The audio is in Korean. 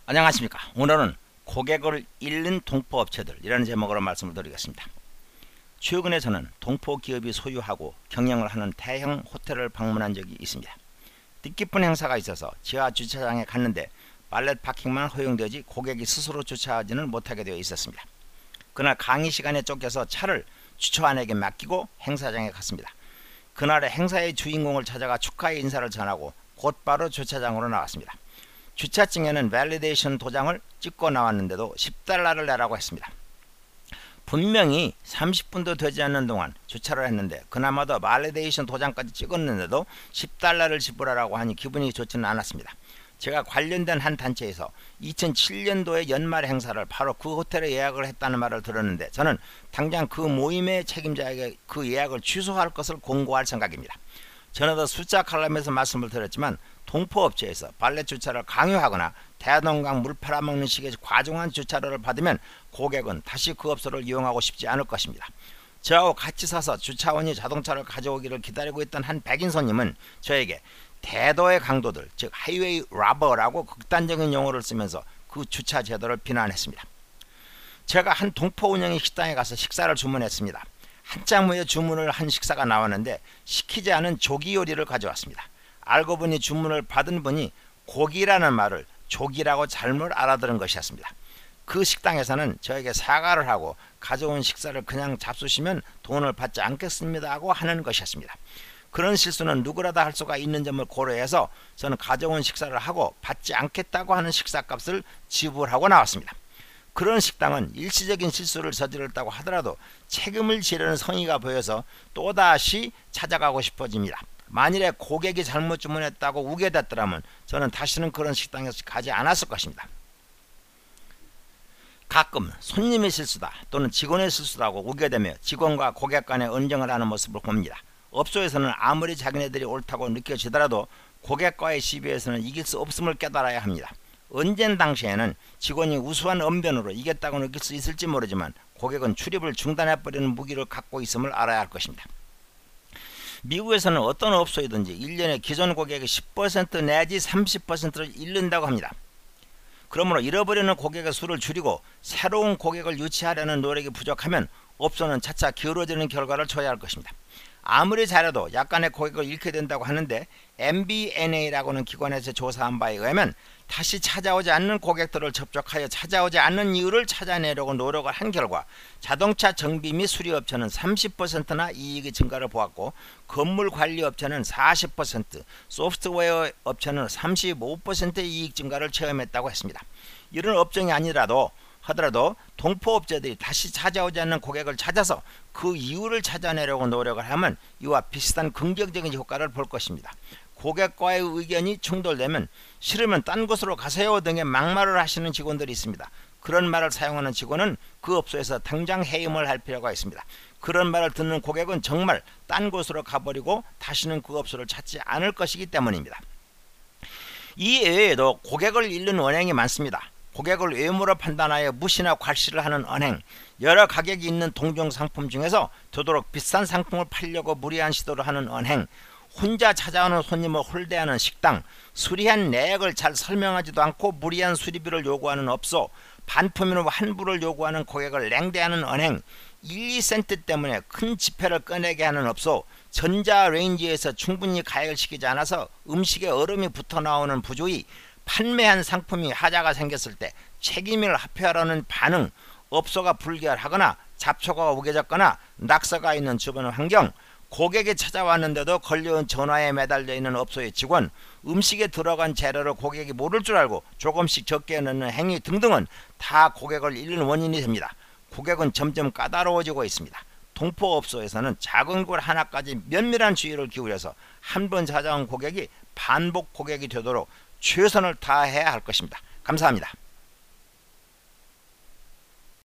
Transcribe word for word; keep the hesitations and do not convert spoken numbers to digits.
안녕하십니까. 오늘은 고객을 잃는 동포업체들 이라는 제목으로 말씀을 드리겠습니다. 최근에 저는 동포기업이 소유하고 경영을 하는 대형 호텔을 방문한 적이 있습니다. 뜻깊은 행사가 있어서 지하 주차장에 갔는데 발렛 파킹만 허용되지 고객이 스스로 주차하지는 못하게 되어 있었습니다. 그날 강의 시간에 쫓겨서 차를 주차원에게 맡기고 행사장에 갔습니다. 그날의 행사의 주인공을 찾아가 축하의 인사를 전하고 곧바로 주차장으로 나왔습니다. 주차증에는 밸리데이션 도장을 찍고 나왔는데도 십 달러를 내라고 했습니다. 분명히 삼십 분도 되지 않는 동안 주차를 했는데 그나마도 밸리데이션 도장까지 찍었는데도 십 달러를 지불하라고 하니 기분이 좋지는 않았습니다. 제가 관련된 한 단체에서 이천칠 년도의 연말 행사를 바로 그 호텔에 예약을 했다는 말을 들었는데 저는 당장 그 모임의 책임자에게 그 예약을 취소할 것을 공고할 생각입니다. 전에도 숫자 칼럼에서 말씀을 드렸지만 동포업체에서 발렛 주차를 강요하거나 대동강 물 팔아먹는 식의 과중한 주차료를 받으면 고객은 다시 그 업소를 이용하고 싶지 않을 것입니다. 저하고 같이 사서 주차원이 자동차를 가져오기를 기다리고 있던 한 백인 손님은 저에게 대도의 강도들, 즉 하이웨이 라버라고 극단적인 용어를 쓰면서 그 주차 제도를 비난했습니다. 제가 한 동포 운영의 식당에 가서 식사를 주문했습니다. 한참 후에 주문을 한 식사가 나왔는데 시키지 않은 조기 요리를 가져왔습니다. 알고 보니 주문을 받은 분이 고기라는 말을 조기라고 잘못 알아들은 것이었습니다. 그 식당에서는 저에게 사과를 하고 가져온 식사를 그냥 잡수시면 돈을 받지 않겠습니다 하고 하는 것이었습니다. 그런 실수는 누구라도 할 수가 있는 점을 고려해서 저는 가져온 식사를 하고 받지 않겠다고 하는 식사값을 지불하고 나왔습니다. 그런 식당은 일시적인 실수를 저질렀다고 하더라도 책임을 지려는 성의가 보여서 또다시 찾아가고 싶어집니다. 만일에 고객이 잘못 주문했다고 우게 됐더라면 저는 다시는 그런 식당에서 가지 않았을 것입니다. 가끔 손님의 실수다 또는 직원의 실수라고 우겨대며 직원과 고객 간의 언쟁을 하는 모습을 봅니다. 업소에서는 아무리 자기네들이 옳다고 느껴지더라도 고객과의 시비에서는 이길 수 없음을 깨달아야 합니다. 언젠 당시에는 직원이 우수한 언변으로 이겼다고 느낄 수 있을지 모르지만 고객은 출입을 중단해버리는 무기를 갖고 있음을 알아야 할 것입니다. 미국에서는 어떤 업소이든지 일 년에 기존 고객의 십 퍼센트 내지 삼십 퍼센트를 잃는다고 합니다. 그러므로 잃어버리는 고객의 수를 줄이고 새로운 고객을 유치하려는 노력이 부족하면 업소는 차차 기울어지는 결과를 초래할 할 것입니다. 아무리 잘해도 약간의 고객을 잃게 된다고 하는데 엠비엔에이라고는 기관에서 조사한 바에 의하면 다시 찾아오지 않는 고객들을 접촉하여 찾아오지 않는 이유를 찾아내려고 노력을 한 결과 자동차 정비 및 수리업체는 삼십 퍼센트나 이익의 증가를 보았고 건물관리업체는 사십 퍼센트, 소프트웨어 업체는 삼십오 퍼센트의 이익 증가를 체험했다고 했습니다. 이런 업종이 아니라도 하더라도 동포업체들이 다시 찾아오지 않는 고객을 찾아서 그 이유를 찾아내려고 노력을 하면 이와 비슷한 긍정적인 효과를 볼 것입니다. 고객과의 의견이 충돌되면 싫으면 딴 곳으로 가세요 등의 막말을 하시는 직원들이 있습니다. 그런 말을 사용하는 직원은 그 업소에서 당장 해임을 할 필요가 있습니다. 그런 말을 듣는 고객은 정말 딴 곳으로 가버리고 다시는 그 업소를 찾지 않을 것이기 때문입니다. 이 외에도 고객을 잃는 원행이 많습니다. 고객을 외모로 판단하여 무시나 괄시를 하는 언행, 여러 가격이 있는 동종 상품 중에서 되도록 비싼 상품을 팔려고 무리한 시도를 하는 언행, 혼자 찾아오는 손님을 홀대하는 식당, 수리한 내역을 잘 설명하지도 않고 무리한 수리비를 요구하는 업소, 반품이나 환불을 요구하는 고객을 냉대하는 언행, 일, 이 센트 때문에 큰 지폐를 꺼내게 하는 업소, 전자레인지에서 충분히 가열시키지 않아서 음식에 얼음이 붙어 나오는 부주의, 판매한 상품이 하자가 생겼을 때 책임을 합회하라는 반응, 업소가 불결하거나 잡초가 우겨졌거나 낙서가 있는 주변 환경, 고객이 찾아왔는데도 걸려온 전화에 매달려 있는 업소의 직원, 음식에 들어간 재료를 고객이 모를 줄 알고 조금씩 적게 넣는 행위 등등은 다 고객을 잃는 원인이 됩니다. 고객은 점점 까다로워지고 있습니다. 동포업소에서는 작은 걸 하나까지 면밀한 주의를 기울여서 한 번 찾아온 고객이 반복 고객이 되도록 최선을 다해야 할 것입니다. 감사합니다.